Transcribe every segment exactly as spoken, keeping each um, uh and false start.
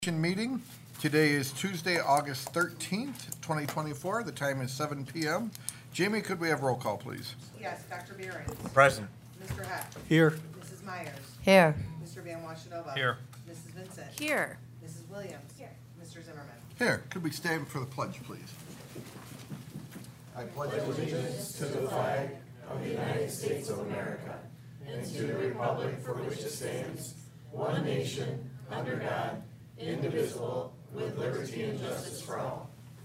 Meeting. Today is Tuesday, August thirteenth, twenty twenty-four. The time is seven p m Jamie, could we have roll call, please? Yes, Doctor Behrens. Present. Mister Heck. Here. Missus Myers. Here. Mister Van Washenova. Here. Missus Vincent. Here. Missus Williams. Here. Mister Zimmerman. Here, could we stand for the pledge, please? I pledge allegiance to the flag of the United States of America and to the republic for which it stands, one nation, under God, indivisible, with liberty and justice for all.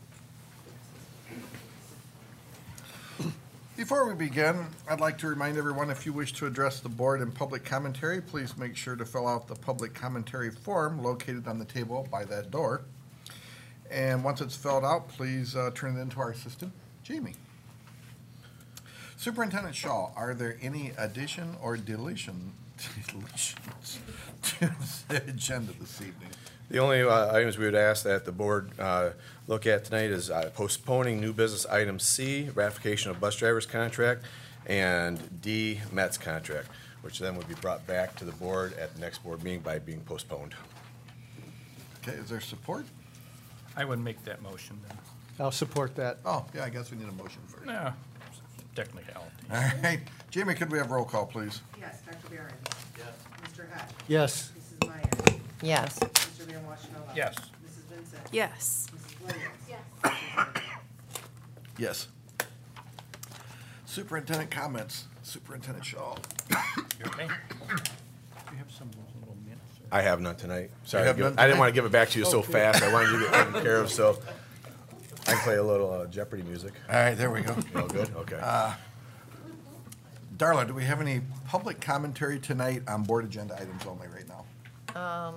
Before we begin, I'd like to remind everyone, if you wish to address the board in public commentary, please make sure to fill out the public commentary form located on the table by that door. And once it's filled out, please uh, turn it into our assistant, Jamie. Superintendent Shaw, are there any addition or deletion, deletions to the agenda this evening? The only uh, items we would ask that the board uh, look at tonight is uh, postponing new business item C, ratification of bus driver's contract, and D, Met's contract, which then would be brought back to the board at the next board meeting by being postponed. Okay, is there support? I would make that motion then. I'll support that. Oh, yeah, I guess we need a motion first. No, technicality. All right, Jamie, could we have roll call, please? Yes, Doctor Behrens. Yes. Mister Heck. Yes. Missus Myers. Yes. Mister Van Washenova. Yes. Missus Vincent. Yes. Missus Williams. Yes. Mister Zimmerman. Yes. Superintendent comments, Superintendent Shaw. You okay? You have some of those little minutes? I have none tonight. Sorry, have I, give- none I didn't tonight? want to give it back to you so fast. I wanted you to get taken care of, so I can play a little uh, Jeopardy music. All right, there we go. All good? Okay. Darla, do we have any public commentary tonight on board agenda items only right now? Um,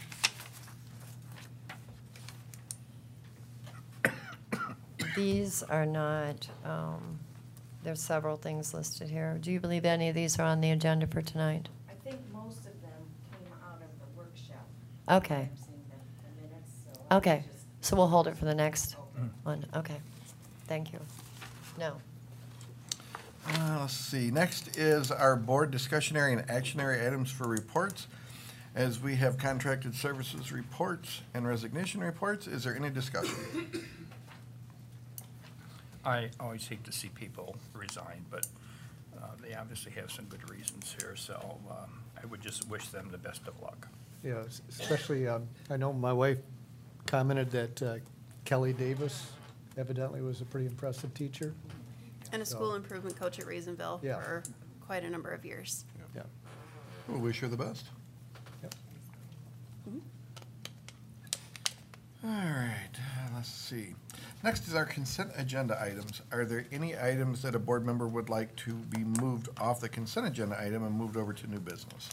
These are not, um, there's several things listed here. Do you believe any of these are on the agenda for tonight? I think most of them came out of the workshop. Okay. I'm seeing the, the minutes, so. I Okay, just- so we'll hold it for the next one. Okay, thank you. No. Uh, let's see, next is our board discussionary and actionary items for reports. As we have contracted services reports and resignation reports, is there any discussion? I always hate to see people resign, but uh, they obviously have some good reasons here, so um, I would just wish them the best of luck. Yeah, s- especially, um, I know my wife commented that uh, Kelly Davis evidently was a pretty impressive teacher. And a school improvement coach at Raisinville Yeah. for quite a number of years. Yeah. We wish her the best. Yep. All right, uh, let's see. Next is our consent agenda items. Are there any items that a board member would like to be moved off the consent agenda item and moved over to new business?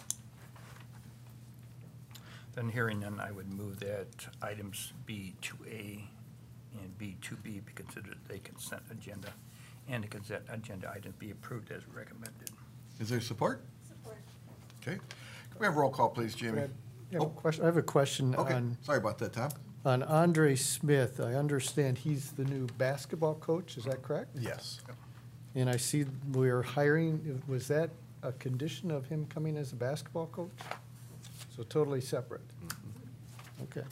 Then hearing none, I would move that items B two A and B two B be considered a consent agenda, and the consent agenda items be approved as recommended. Is there support? Support. Okay. Can we have roll call, please, Jamie? Brad, I have a Oh, question, I have a question okay, on, sorry about that, Tom. on Andre Smith. I understand he's the new basketball coach, is that correct? Yes. And I see we're hiring, was that a condition of him coming as a basketball coach? So totally separate? Okay.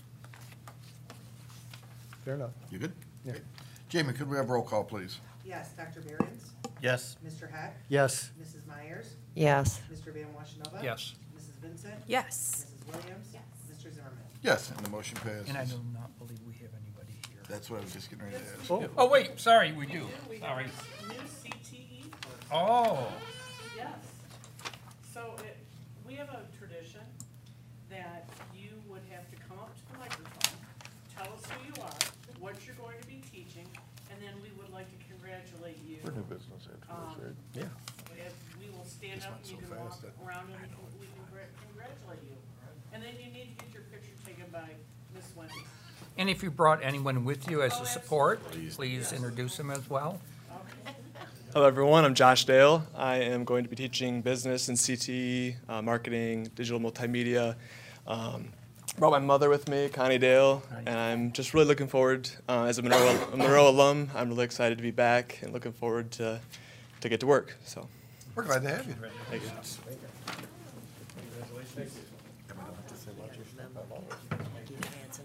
Fair enough. You good? Yeah. Okay. Jamie, could we have roll call, please? Yes, Doctor Behrens. Yes. Mister Heck. Yes. Missus Myers. Yes. Mister Van Washenova. Yes. Missus Vincent. Yes. Missus Williams. Yes. Mister Zimmerman. Yes, and the motion passes. And I do not believe we have anybody here. That's what I was just getting ready to ask. Oh, Oh, wait, sorry, we do. Sorry. New C T E, Oh, yes. So it, we have a tradition that you would have to come up to the microphone, tell us who you are, what you're going to be teaching, and then we would like to congratulate you. We're new business afterwards, Um, right? Yeah. If We will stand This up went and you so can walk fast that- around and we can, we can gra- congratulate you. And then you need to get your picture taken by Miss Wendy. and if you brought anyone with you as Oh, a support, absolutely. please introduce them as well. Hello, everyone. I'm Josh Dale. I am going to be teaching business and C T E, uh, marketing, digital multimedia. Um, brought my mother with me, Connie Dale, and I'm just really looking forward. Uh, as a Monroe, a Monroe alum, I'm really excited to be back and looking forward to to get to work. So, We're glad to have you. thank you. Advance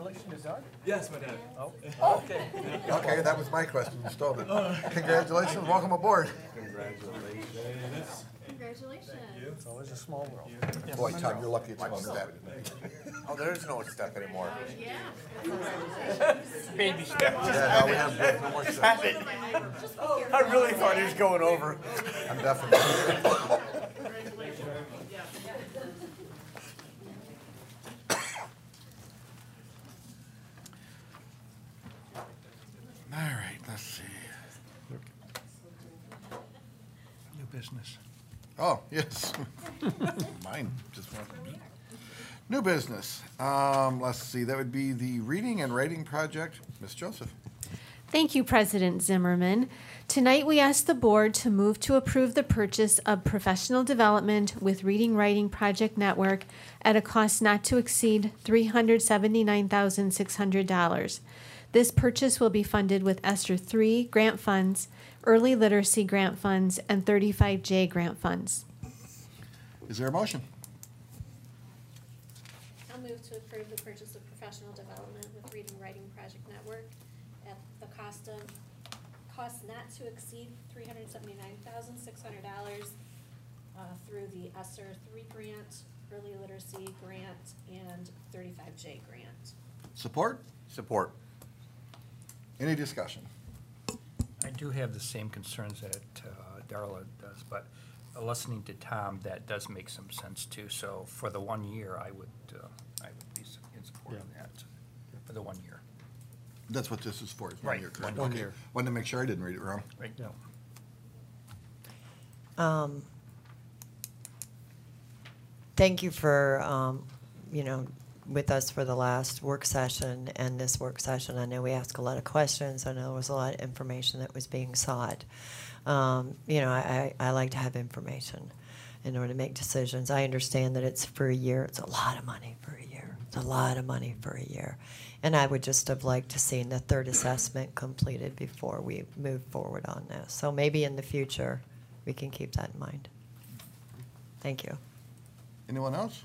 Congratulations, his daughter. Yes, my dad. Oh, okay. Okay, that was my question, you stole it. Congratulations, welcome aboard. Congratulations. It's always a small world. Boy, Tom, you're lucky it's one step. Oh, there is no step anymore. Baby step. Yeah, no, we have no more steps. I really thought he was going over. I'm definitely. All right, let's see. New business. Oh, yes. Mine just went. New business. Um, let's see, that would be the reading and writing project. Miz Joseph. Thank you, President Zimmerman. Tonight, we ask the board to move to approve the purchase of professional development with Reading Writing Project Network at a cost not to exceed three hundred seventy-nine thousand six hundred dollars. This purchase will be funded with ESSER three grant funds, early literacy grant funds, and thirty-five J grant funds. Is there a motion? I'll move to approve the purchase of professional development with Reading Writing Project Network at the cost of, cost not to exceed three hundred seventy-nine thousand six hundred dollars uh, through the ESSER three grant, early literacy grant, and thirty-five J grant. Support? Support. Any discussion? I do have the same concerns that uh, Darla does, but uh, listening to Tom, that does make some sense too. So for the one year, I would, uh, I would be s- in support of that, for the one year. That's what this is for, is one Right, year, correct? one Okay. year. Wanted to make sure I didn't read it wrong. Right? Yeah. Um, Thank you for, um, you know, with us for the last work session and this work session. I know we asked a lot of questions. I know there was a lot of information that was being sought. Um, you know, I, I I like to have information in order to make decisions. I understand that it's for a year. It's a lot of money for a year. It's a lot of money for a year. And I would just have liked to seen the third assessment completed before we move forward on this. So maybe in the future, we can keep that in mind. Thank you. Anyone else?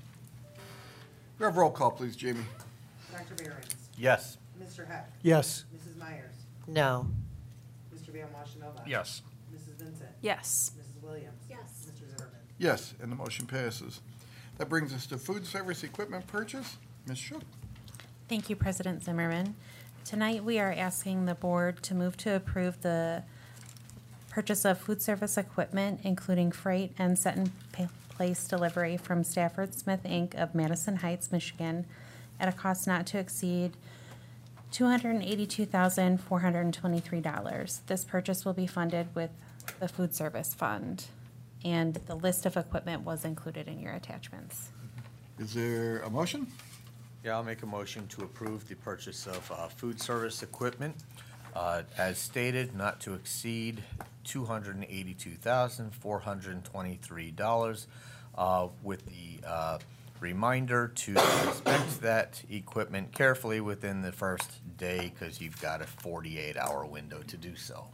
We have roll call, please, Jamie. Doctor Behrens, Yes. Mister Heck, Yes. Missus Myers, No. Mister Van Washenova. Yes. Missus Vincent. Yes. Missus Williams. Yes. Mister Zimmerman. Yes, and the motion passes. That brings us to food service equipment purchase. Miz Shook. Thank you, President Zimmerman. Tonight, we are asking the board to move to approve the purchase of food service equipment, including freight and set-in-place delivery from Stafford Smith, Incorporated of Madison Heights, Michigan, at a cost not to exceed two hundred eighty-two thousand four hundred twenty-three dollars. This purchase will be funded with the food service fund, and the list of equipment was included in your attachments. Is there a motion? Yeah, I'll make a motion to approve the purchase of uh, food service equipment, uh, as stated, not to exceed two hundred eighty-two thousand four hundred twenty-three dollars, uh, with the uh, reminder to inspect that equipment carefully within the first day, because you've got a forty-eight hour window to do so.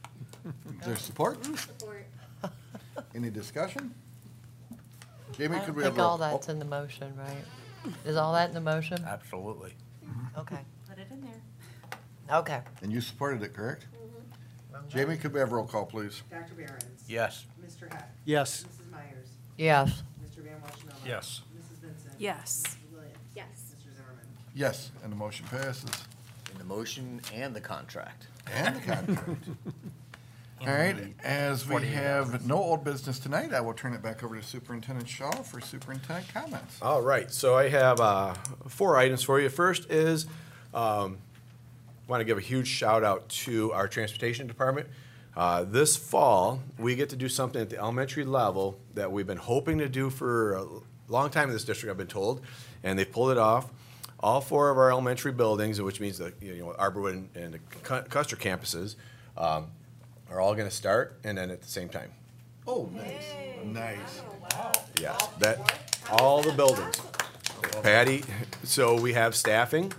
Is there support? Support. Any discussion? Jamie, I could don't we have think all roll? that's in the motion, right? Is all that in the motion? Absolutely. Okay. Put it in there. Okay. And you supported it, correct? Jamie, could we have roll call, please? Doctor Behrens. Yes. Mister Heck. Yes. Missus Myers. Yes. Mister Van Washenova. Yes. Missus Vincent. Yes. Missus Williams. Yes. Mister Zimmerman. Yes, and the motion passes. In the motion and the contract. And the contract. All right, as we forty-eight have no old business tonight, I will turn it back over to Superintendent Shaw for superintendent comments. All right, so I have uh, four items for you. First is, um, want to give a huge shout out to our transportation department. Uh, this fall, we get to do something at the elementary level that we've been hoping to do for a long time in this district, I've been told, and they pulled it off. All four of our elementary buildings, which means the you know Arborwood and, and the Cu- Custer campuses, um, are all going to start and then at the same time. Oh, nice, nice. Yeah, that, all the buildings. Patty, so we have staffing,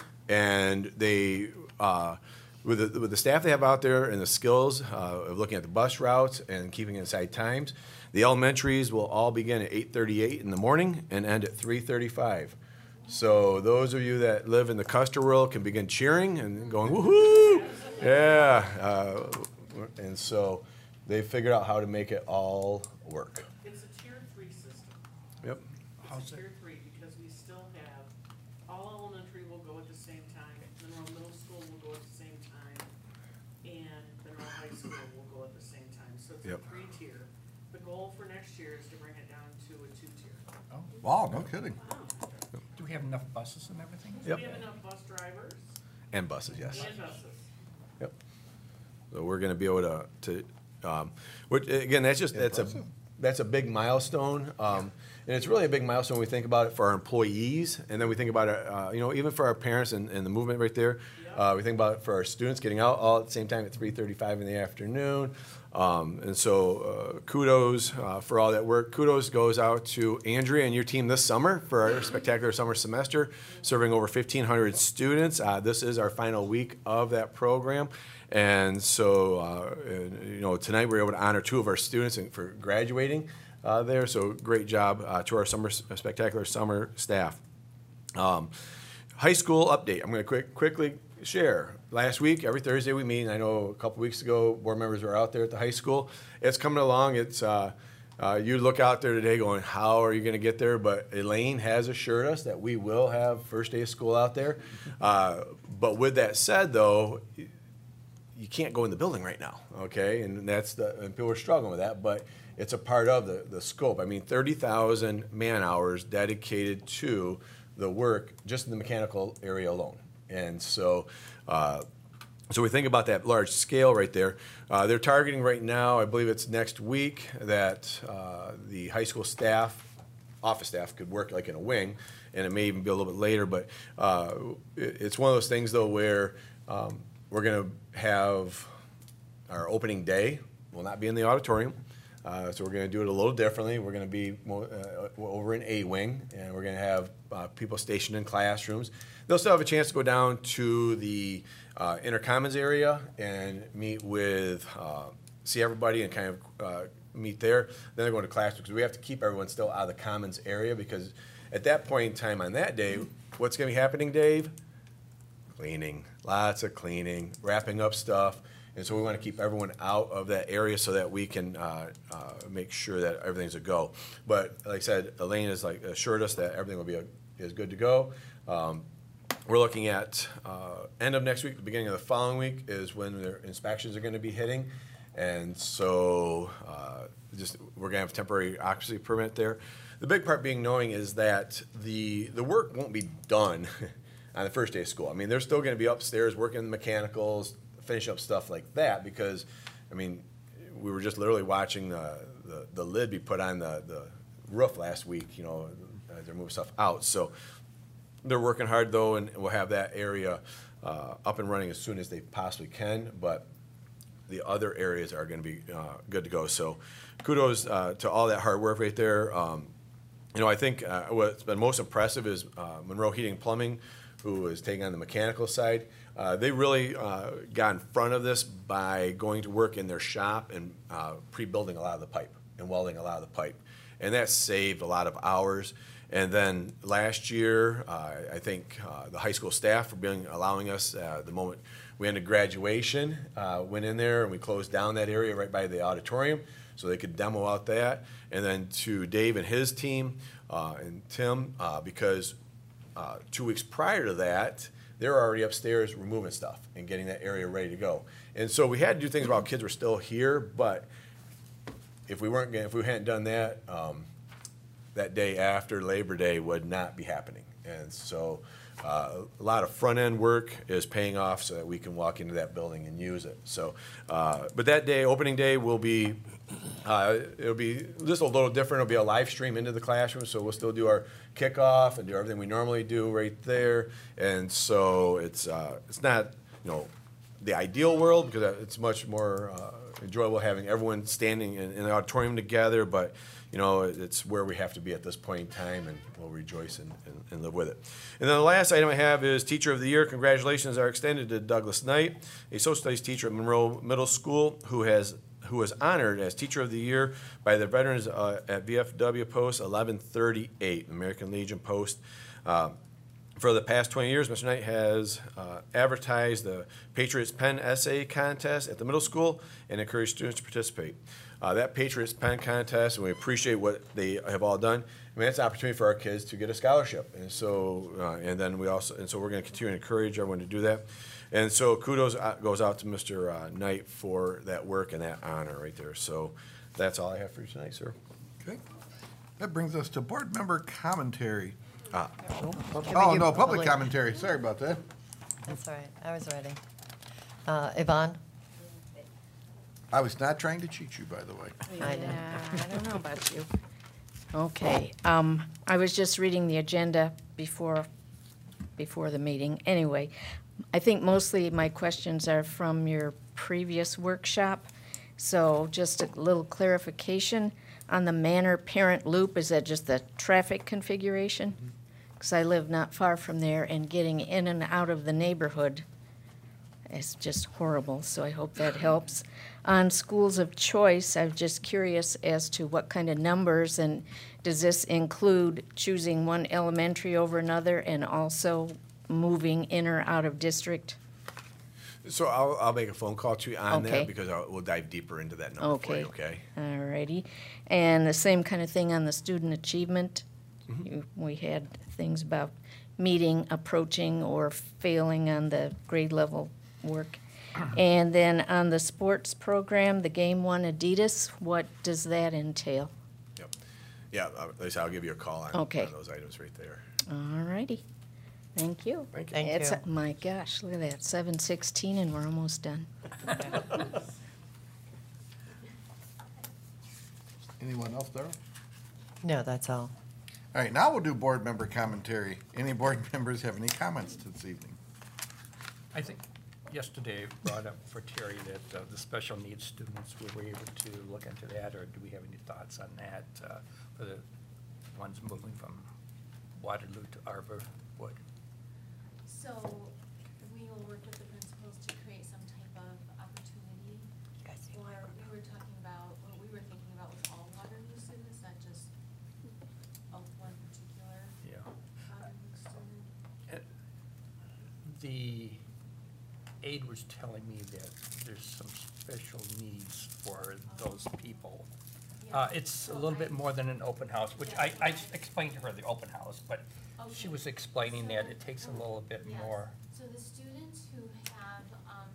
and they, uh, with the, with the staff they have out there and the skills uh, of looking at the bus routes and keeping inside times, the elementaries will all begin at eight thirty-eight in the morning and end at three thirty-five. So those of you that live in the Custer world can begin cheering and going, woohoo! Yeah. Uh, and so they figured out how to make it all work. It's a tier three system. Yep. It's a tier three because we still have, all elementary will go at the same time, Monroe Middle School will go at the same time, and Monroe High School will go at the same time. So it's a Yep. three-tier. The goal for next year is to bring it down to a two-tier. Oh, Wow, no kidding. do we have enough buses and everything? Yep. We have enough bus drivers And buses, yes. and buses. Yep. So we're gonna be able to, to, um, which, again, that's just, that's a, Impressive. that's a big milestone. Um, and it's really a big milestone when we think about it for our employees, and then we think about it, uh, you know, even for our parents and, and the movement right there. Uh, we think about it for our students getting out all at the same time at three thirty-five in the afternoon. Um, and so, uh, kudos, uh, for all that work. Kudos goes out to Andrea and your team this summer for our spectacular summer semester, serving over fifteen hundred students. Uh, this is our final week of that program. And so, uh, and, you know, tonight we're able to honor two of our students and for graduating uh, there. So great job uh, to our summer spectacular summer staff. Um, high school update. I'm going to quick quickly share. Last week, every Thursday we meet. And I know a couple weeks ago, board members were out there at the high school. It's coming along. It's uh, uh, you look out there today, going, "How are you going to get there?" But Elaine has assured us that we will have first day of school out there. Uh, but with that said, though, you can't go in the building right now, okay? And that's the, and people are struggling with that, but it's a part of the, the scope. I mean, thirty thousand man hours dedicated to the work just in the mechanical area alone. And so, uh, so we think about that large scale right there. Uh, they're targeting right now, I believe it's next week, that uh, the high school staff, office staff could work like in a wing, and it may even be a little bit later, but uh, it, it's one of those things though where um, we're gonna have our opening day will not be in the auditorium. Uh, so we're going to do it a little differently. We're going to be more, uh, over in A wing, and we're going to have uh, people stationed in classrooms. They'll still have a chance to go down to the uh, Intercommons area and meet with, uh, see everybody and kind of uh, meet there. Then they're going to classrooms because we have to keep everyone still out of the Commons area because at that point in time on that day, what's going to be happening, Dave? Cleaning, lots of cleaning, wrapping up stuff. And so we want to keep everyone out of that area so that we can uh, uh, make sure that everything's a go. But like I said, Elaine has like assured us that everything will be a, is good to go. Um, we're looking at uh, end of next week, the beginning of the following week is when their inspections are going to be hitting. And so uh, just we're going to have a temporary occupancy permit there. The big part being knowing is that the the work won't be done on the first day of school. I mean, they're still going to be upstairs working the mechanicals, finish up stuff like that because, I mean, we were just literally watching the, the, the lid be put on the, the roof last week, you know, as they're moving stuff out. So they're working hard, though, and we'll have that area uh, up and running as soon as they possibly can. But the other areas are going to be uh, good to go. So kudos uh, to all that hard work right there. Um, you know, I think uh, what's been most impressive is uh, Monroe Heating and Plumbing, who is taking on the mechanical side. Uh, they really uh, got in front of this by going to work in their shop and uh, pre-building a lot of the pipe and welding a lot of the pipe. And that saved a lot of hours. And then last year, uh, I think uh, the high school staff for being allowing us, uh, the moment we ended graduation, uh, went in there and we closed down that area right by the auditorium so they could demo out that. And then to Dave and his team uh, and Tim, uh, because uh, two weeks prior to that, they're already upstairs removing stuff and getting that area ready to go. And so we had to do things while kids were still here, but if we weren't, gonna, if we hadn't done that, um, that day after Labor Day would not be happening. And so uh, a lot of front end work is paying off so that we can walk into that building and use it. So, uh, but that day, opening day, will be, uh, it'll be just a little different. It'll be a live stream into the classroom, so we'll still do our kickoff and do everything we normally do right there. And so it's uh, it's not, you know, the ideal world because it's much more uh, enjoyable having everyone standing in, in the auditorium together, but you know, it's where we have to be at this point in time, and we'll rejoice and, and, and live with it. And then the last item I have is Teacher of the Year. Congratulations are extended to Douglas Knight, a social studies teacher at Monroe Middle School, who has who was honored as Teacher of the Year by the veterans uh, at V F W Post eleven thirty-eight, American Legion Post. Uh, For the past twenty years, Mister Knight has uh, advertised the Patriots Pen Essay Contest at the middle school and encouraged students to participate. Uh, that Patriots Pen Contest, and we appreciate what they have all done. I mean, it's an opportunity for our kids to get a scholarship, and so, uh, and then we also, and so we're going to continue to encourage everyone to do that. And so kudos out- goes out to Mister uh, Knight for that work and that honor right there. So that's all I have for you tonight, sir. Okay. That brings us to board member commentary. Ah, Oh, no, public commentary. Sorry about that. That's all right, I was ready. Uh, Yvonne? I was not trying to cheat you, by the way. I know. Yeah, I don't know about you. Okay, um, I was just reading the agenda before, before the meeting. Anyway, I think mostly my questions are from your previous workshop. So just a little clarification on the Manor Parent Loop, is that just the traffic configuration? Because I live not far from there, and getting in and out of the neighborhood is just horrible, so I hope that helps. On schools of choice, I'm just curious as to what kind of numbers, and does this include choosing one elementary over another and also moving in or out of district? So I'll, I'll make a phone call to you on Okay. that because I'll, we'll dive deeper into that number for Okay. you, okay? All righty. And the same kind of thing on the student achievement. Mm-hmm. You- We had things about meeting, approaching, or failing on the grade level work. And then on the sports program, the Game One Adidas, what does that entail? Yep. Yeah, uh, at least I'll give you a call on, Okay. on those items right there. All righty. Thank you. Thank you. Thank It's- you. My gosh, look at that, seven sixteen and we're almost done. Anyone else there? No, that's all. All right, now we'll do board member commentary. Any board members have any comments this evening? I think yesterday I brought up for Terry that uh, the special needs students, were we able to look into that, or do we have any thoughts on that uh, for the ones moving from Waterloo to Arborwood? So we will work with the principals to create some type of opportunity. Or we were talking about, what we were thinking about was all Waterloo students, not just of one particular Yeah. Waterloo student. Uh, The aide was telling me that there's some special needs for those people. Uh, it's a little bit more than an open house, which I, I explained to her the open house, but she Okay. was explaining that it takes a little bit Yes. more. So the students who have, um,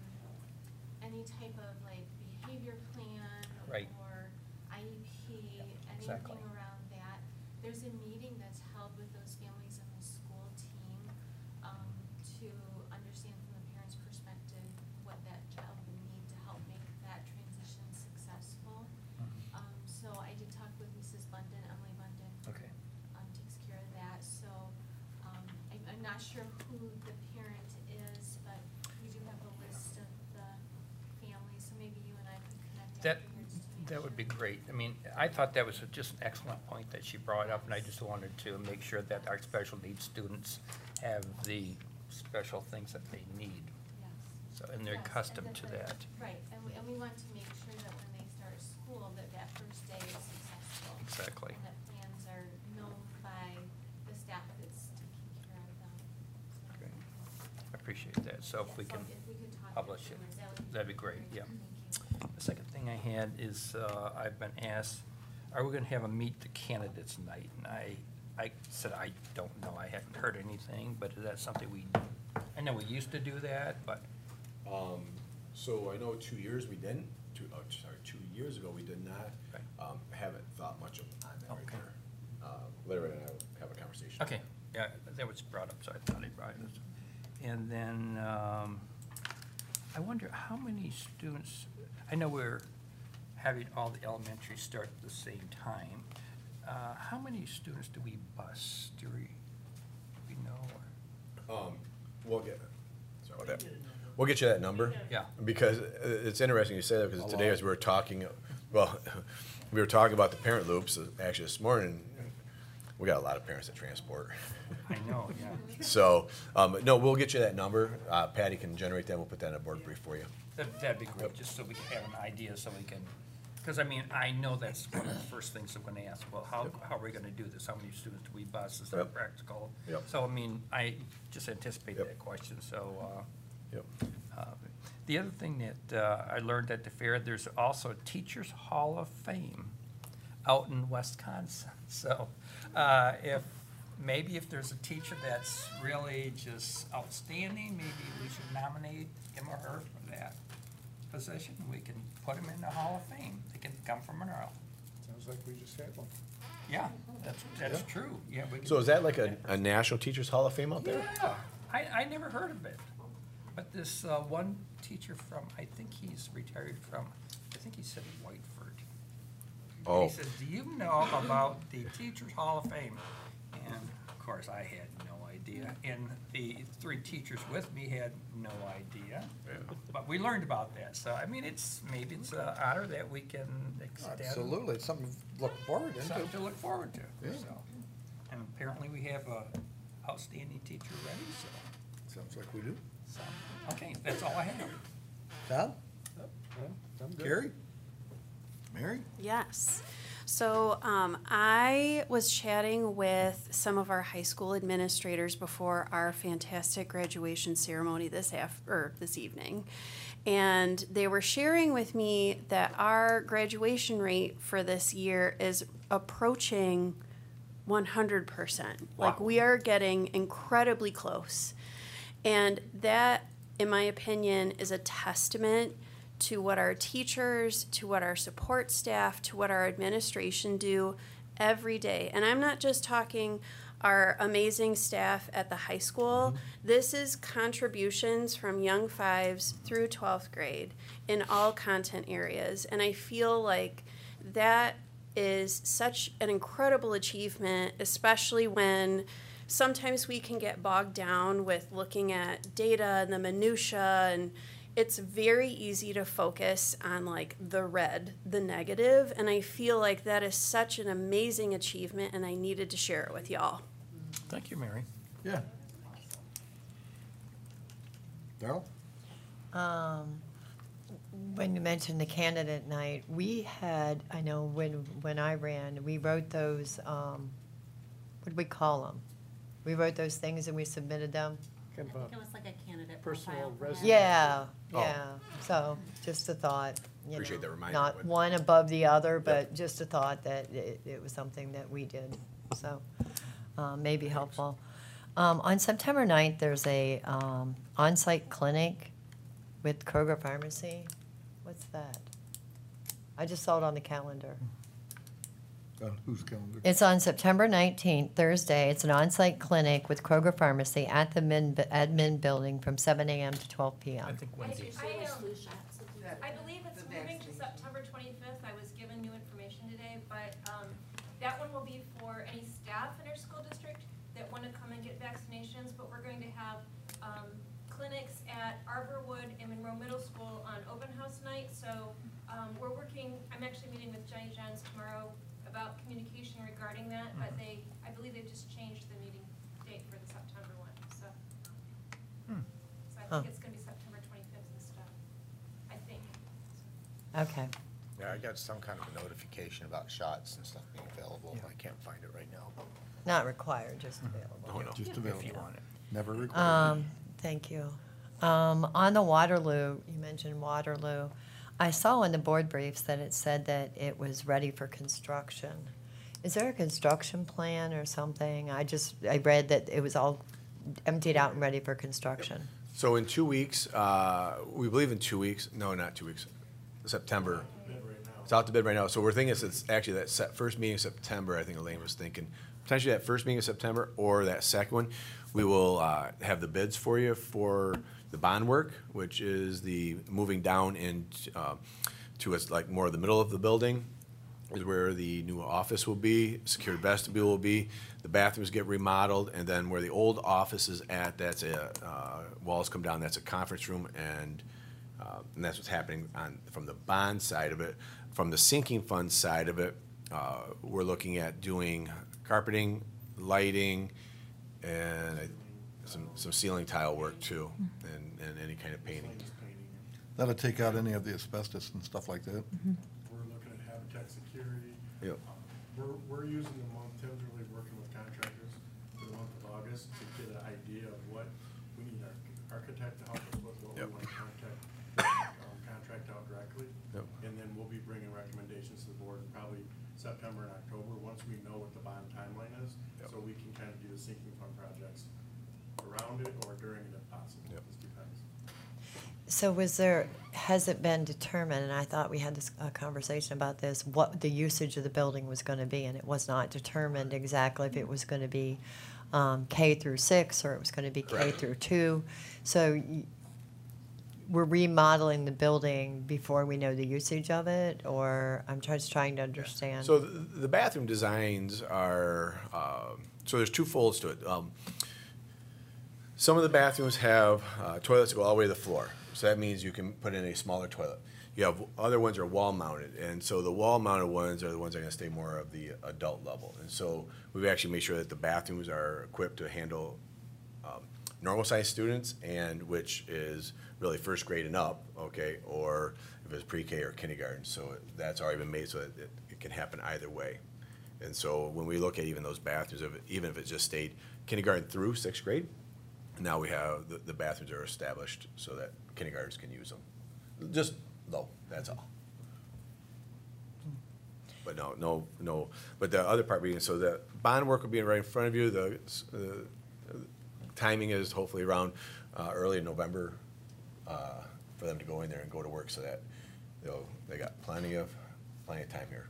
any type of like behavior plan Right. or I E P, Exactly. anything around that, there's a meeting that's held with those families and the school team, um, to understand from the parent's perspective what that child would need to help make that transition successful. Mm-hmm. Um, so I did talk with Missus London, Emily London. Okay. Um, takes care of that, so, um, I'm, I'm not sure who the parent is, but we do have a list of the families, so maybe you and I could connect That, afterwards to make that would be sure. great. I mean, I thought that was a- just an excellent point that she brought up, and I just wanted to make sure that our special needs students have the special things that they need. Yes. So, and they're Yes, accustomed to the- that. Right, and we, and we want to make sure that when they start school, that that first day is successful. Exactly. And that plans are known by the staff that's taking care of them. So- Okay. I appreciate that. So if we Yeah, can if we could talk publish it, afterwards, that would be that'd be great, yeah. Thank you. The second thing I had is, uh, I've been asked, are we gonna have a meet the candidates night? And I, I said, I don't know, I haven't heard anything, but is that something we, I know we used to do that, but, Um, so I know two years we didn't, two, oh, sorry, two years ago we did not. Right. Um, haven't thought much of, on that right Okay. there. Uh, Larry and I will have a conversation. okay, yeah, that was brought up, so I thought I brought it. And then, um, I wonder how many students, I know we're having all the elementary start at the same time. Uh, how many students do we bus? Do we, do we know? or- Um, we'll get, sorry about that. We'll get you that number. Yeah. Because uh, it's interesting you say that, because today as we were talking, well, we were talking about the parent loops, uh, actually this morning, we got a lot of parents that transport. I know, yeah. So, um, no, we'll get you that number. Uh, Patty can generate that, we'll put that in a board brief for you. That, that'd be great, just so we can have an idea, so we can Because, I mean, I know that's one of the first things I'm gonna ask, well, how, how are we gonna do this? How many students do we bus? Is that Yep. practical? Yep. So, I mean, I just anticipate Yep. that question, so, uh, Yep. uh, the other thing that, uh, I learned at the fair, there's also a Teachers Hall of Fame out in Wisconsin. So, uh, if, maybe if there's a teacher that's really just outstanding, maybe we should nominate him or her for that position. We can put him in the Hall of Fame. They can come from Monroe. Sounds like we just had one. Yeah, that's, that's Yeah. true. Yeah, we can. So is that like a, a National Teachers Hall of Fame out there? Yeah, I, I never heard of it. But this, uh, one teacher from, I think he's retired from, I think he said Whiteford. Oh. He says, do you know about the Teachers Hall of Fame? And of course, I had no idea. And the three teachers with me had no idea. But we learned about that. So, I mean, it's, maybe it's an honor that we can extend. Absolutely, it's something to look forward Something into. to look forward to, Yeah. so. And apparently we have a outstanding teacher ready, so, Sounds like we do. so, okay, that's all I have. Tom? I'm good. Gary? Mary? Yes. So um, I was chatting with some of our high school administrators before our fantastic graduation ceremony this af- or this evening, and they were sharing with me that our graduation rate for this year is approaching one hundred percent. Like, we are getting incredibly close, and that, in my opinion, is a testament to what our teachers, to what our support staff, to what our administration do every day. And I'm not just talking our amazing staff at the high school. Mm-hmm. This is contributions from young fives through twelfth grade in all content areas. And I feel like that is such an incredible achievement, especially when sometimes we can get bogged down with looking at data and the minutia, and it's very easy to focus on like the red, the negative, and I feel like that is such an amazing achievement, and I needed to share it with y'all. Thank you, Mary. Yeah. Darrell? Um, when you mentioned the candidate night, we had, I know when, when I ran, we wrote those, um, what do we call them? We wrote those things and we submitted them. Kind of a It was like a candidate personal profile. resume. Yeah, Oh. yeah. So just a thought, you Appreciate know, that reminder, not but- one above the other, but just a thought that it, it was something that we did. So, um, maybe helpful. Um, on September ninth, there's a, um, on-site clinic with Kroger Pharmacy. What's that? I just saw it on the calendar. On whose calendar? It's on September nineteenth, Thursday. It's an on-site clinic with Kroger Pharmacy at the min, admin building from seven AM to twelve I PM. think Wednesday. I, um, I believe it's The moving to vaccine. September twenty-fifth. I was given new information today, but, um, that one will be for any staff in our school district that want to come and get vaccinations, but we're going to have, um, clinics at Arborwood and Monroe Middle School on open house night, so, um, we're working, I'm actually meeting with Johnny Johns tomorrow about communication regarding that, but they, I believe they've just changed the meeting date for the September one, so. Hmm. So I Huh. think it's gonna be September twenty-fifth instead, I think. Okay. Yeah, I got some kind of a notification about shots and stuff being available. I can't find it right now. Not required, just Oh, available. no. Just If available. you want it. Never required. Um, thank you. Um, on the Waterloo, you mentioned Waterloo. I saw in the board briefs that it said that it was ready for construction. Is there a construction plan or something? I just, I read that it was all emptied out and ready for construction. So in two weeks, uh, we believe in two weeks, no, not two weeks, September. It's out to bid right now. So we're thinking it's- it's actually that set first meeting of September, I think Elaine was thinking. Potentially that first meeting of September or that second one. We will uh, have the bids for you for the bond work, which is the moving down in uh, to us like more of the middle of the building is where the new office will be, secured vestibule will be, the bathrooms get remodeled, and then where the old office is at, that's a, uh, walls come down, that's a conference room, and, uh, and that's what's happening on, from the bond side of it. From the sinking fund side of it, uh, we're looking at doing carpeting, lighting, and I- some, some ceiling tile work too, and, and any kind of painting. That'll take out any of the asbestos and stuff like that. We're looking at internet security. Yep. Um, We're, we're using the month, Tim's really working with contractors for the month of August to get an idea of what we need our architect to help us with, what we Yep. want to contact, um, contract out directly. Yep. And then we'll be bringing recommendations to the board in probably September and October, once we know what the bond timeline is. Yep. So we can kind of do the sinking fund projects around it or during it if possible. Yep. Just depends. So was there, has it been determined, and I thought we had this, a conversation about this, what the usage of the building was gonna be, and it was not determined exactly if it was gonna be, um, K through six, or it was gonna be K Correct. through two. So y- we're remodeling the building before we know the usage of it, or I'm just trying to understand. So the, the bathroom designs are, um, so there's two folds to it. Um, some of the bathrooms have uh, toilets that go all the way to the floor. So that means you can put in a smaller toilet. You have other ones are wall mounted, and so the wall mounted ones are the ones that are gonna stay more of the adult level. And so we've actually made sure that the bathrooms are equipped to handle um, normal sized students, and which is really first grade and up, okay, or if it's pre-K or kindergarten. So that's already been made so that it, it can happen either way. And so when we look at even those bathrooms, if it- even if it just stayed kindergarten through sixth grade, now we have, the, the bathrooms are established so that kindergartners can use them. Just low, that's all. But no, no, no, but the other part being, so the bond work will be right in front of you, the, the timing is hopefully around, uh, early in November, uh, for them to go in there and go to work, so that they'll, they got plenty of, plenty of time here.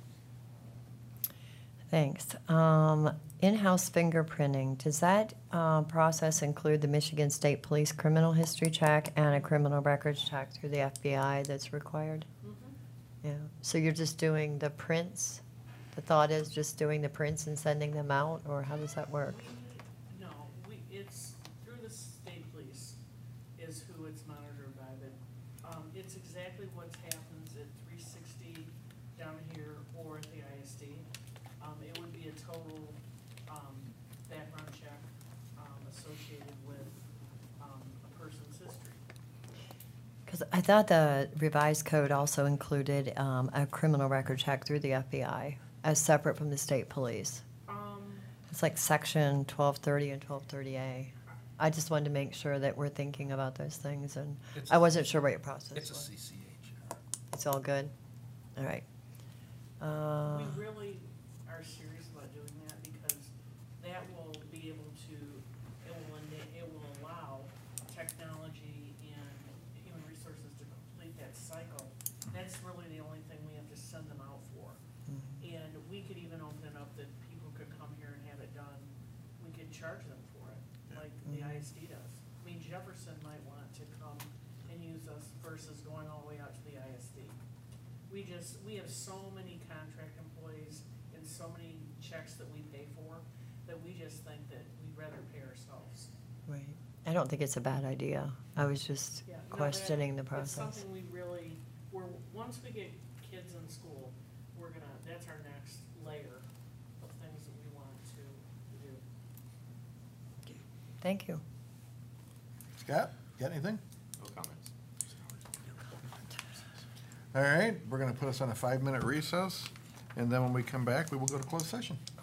Thanks. Um, in-house fingerprinting, does that, uh, process include the Michigan State Police criminal history check and a criminal records check through the F B I that's required? Mm-hmm. Yeah, so you're just doing the prints? The thought is just doing the prints and sending them out, or how does that work? No, we, it's through the state police is who it's monitored by, but, um, it's exactly what happens at three sixty down here or at the I S D. Um, it would be a total, um, background check, um, associated with, um, a person's history. Because I thought the revised code also included um, a criminal record check through the F B I as separate from the state police. Um, It's like section twelve thirty and twelve thirty A. I just wanted to make sure that we're thinking about those things, and It's I a- wasn't sure what your process was. It's a C C H. It's all good? All right. Uh, We really are serious about doing that because that will be able to, it will, ena- it will allow technology and human resources to complete that cycle. That's really the only thing we have to send them out for. And we could even open it up that people could come here and have it done. We could charge them for it, like the I S D does. I mean, Jefferson might want to come and use us versus going all the way out to the I S D. We just, we have so many contract employees and so many checks that we pay for, that we just think that we'd rather pay ourselves. Right. I don't think it's a bad idea. I was just Yeah, no, that- questioning the It's process. something we really, we're, once we get kids in school, we're gonna, that's our next layer of things that we want to do. Thank you. Scott, got anything? No comments. All right, we're gonna put us on a five-minute recess, and then when we come back, we will go to closed session.